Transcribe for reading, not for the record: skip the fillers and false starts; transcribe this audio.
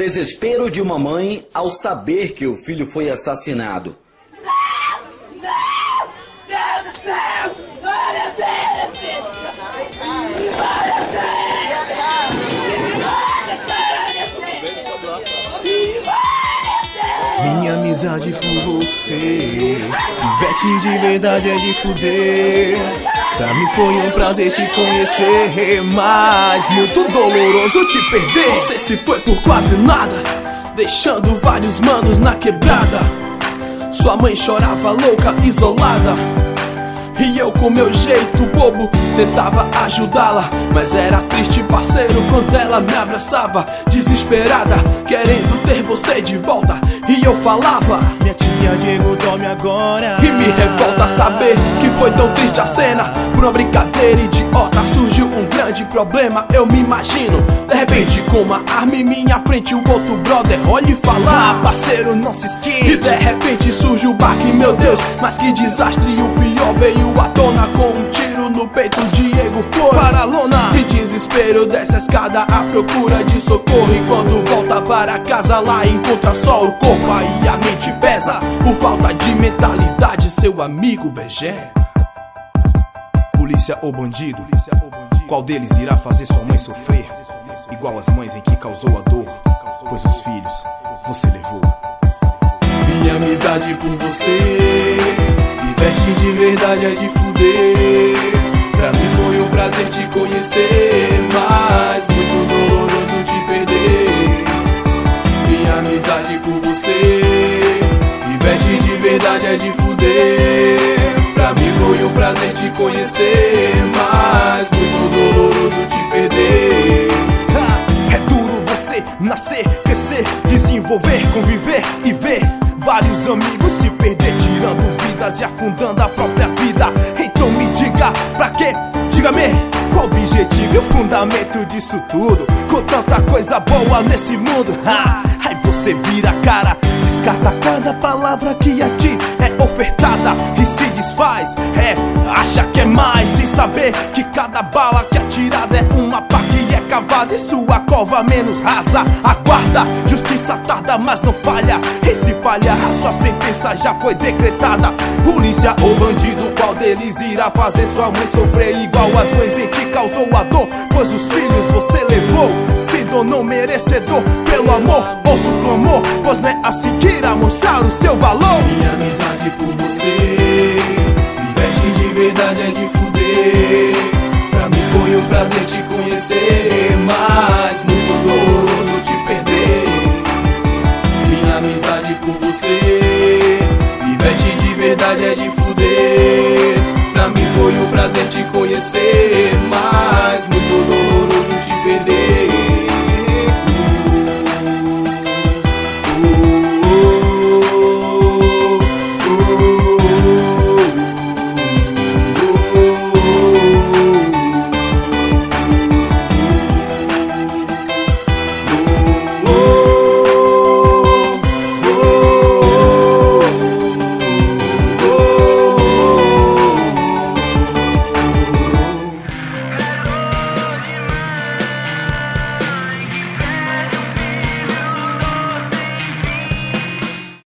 desespero de uma mãe ao saber que o filho foi assassinado. Minha amizade por você, Ivete, de verdade é de fuder. Pra mim foi um prazer te conhecer, mas muito doloroso te perder. Você se foi por quase nada, deixando vários manos na quebrada. Sua mãe chorava louca, isolada, e eu com meu jeito bobo tentava ajudá-la. Mas era triste, parceiro, quando ela me abraçava, desesperada, querendo ter você de volta. E eu falava: minha tia Diego, dorme agora. E me revolta saber que foi tão triste a cena. Por uma brincadeira idiota surgiu um grande problema. Eu me imagino, de repente, com uma arma em minha frente, o outro brother olha e fala: ah, parceiro, não se esquente. E de repente surge o baque, meu Deus, mas que desastre. E o pior veio à tona, com um tiro no peito, Diego foi para a lona. Em desespero desce a escada à procura de socorro, e quando volta para casa lá encontra só o corpo. Aí a mente pesa por falta de mentalidade, seu amigo vegeta. Polícia ou bandido, qual deles irá fazer sua mãe sofrer igual as mães em que causou a dor, pois os filhos você levou. Minha amizade por você, Ivete, de verdade é de fuder. Pra mim foi um prazer te conhecer, mas muito doloroso te perder. Minha amizade por você, Ivete, de verdade é de fuder. Pra mim foi um prazer te conhecer, mas muito doloroso te perder. É duro você nascer, crescer, desenvolver, conviver e ver vários amigos se perder, tirando vidas e afundando a própria vida. Então me diga, pra quê? Diga-me, qual o objetivo e o fundamento disso tudo? Com tanta coisa boa nesse mundo, aí você vira a cara, descarta cada palavra que a ti é ofertada e se desfaz, acha que é mais, sem saber que cada bala que é atirada é uma pá que é cavada e sua cova menos rasa. Aguarda, justiça tarda, mas não falha, e se falha a sua sentença já foi decretada. Polícia ou bandido, qual deles irá fazer sua mãe sofrer igual as mães em que causou a dor, pois os filhos você levou, sendo não merecedor pelo amor ou o clamor, pois não é assim que irá mostrar o seu valor. Minha amizade por você, Ivete, de verdade é de fuder. Pra mim foi um prazer te conhecer, mas muito doloroso te perder. Minha amizade por você,